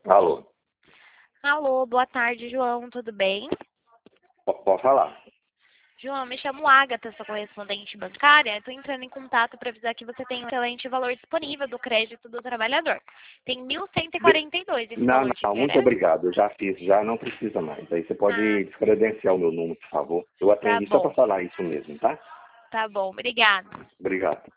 Alô, Alô, boa tarde, João, tudo bem? pode falar. João, me chamo Agatha, sou correspondente bancária. Estou entrando em contato para avisar que você tem um excelente valor disponível do crédito do trabalhador. Tem De- 1.142 esse Não, valor te não, muito interessa? obrigado. Eu já fiz, já não precisa mais. Aí você Ah, pode descredenciar o meu número, por favor. Eu tá atendi só para bom, falar isso mesmo, tá? tá bom, obrigada. Obrigado.